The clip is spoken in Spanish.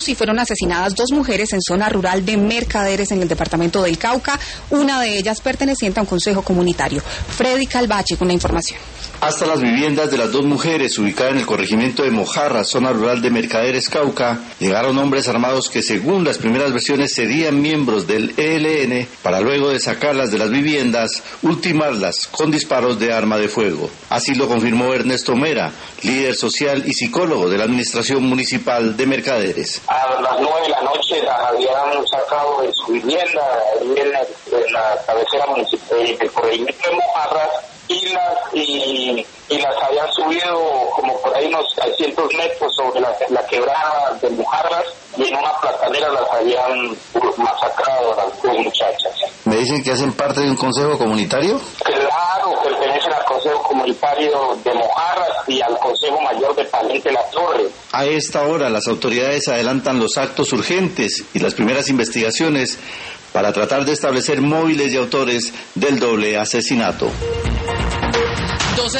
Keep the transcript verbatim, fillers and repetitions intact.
Y fueron asesinadas dos mujeres en zona rural de Mercaderes en el departamento del Cauca, una de ellas perteneciente a un consejo comunitario. Freddy Calvache con la información. Hasta las viviendas de las dos mujeres ubicadas en el corregimiento de Mojarras, zona rural de Mercaderes, Cauca, llegaron hombres armados que según las primeras versiones serían miembros del E L N para luego de sacarlas de las viviendas, ultimarlas con disparos de arma de fuego. Así lo confirmó Ernesto Mera, líder social y psicólogo de la administración municipal de Mercaderes. A las nueve de la noche las habían sacado de su vivienda en, en la cabecera municipal del corregimiento de Mojarras y las y, y las habían subido como por ahí unos trescientos metros sobre la, la quebrada de Mojarras y en una platanera las habían masacrado a las dos muchachas. ¿Me dicen que hacen parte de un consejo comunitario? Claro, pertenecen al consejo comunitario de Mojarras y al consejo mayor de Palente La Torre. A esta hora las autoridades adelantan los actos urgentes y las primeras investigaciones para tratar de establecer móviles y autores del doble asesinato.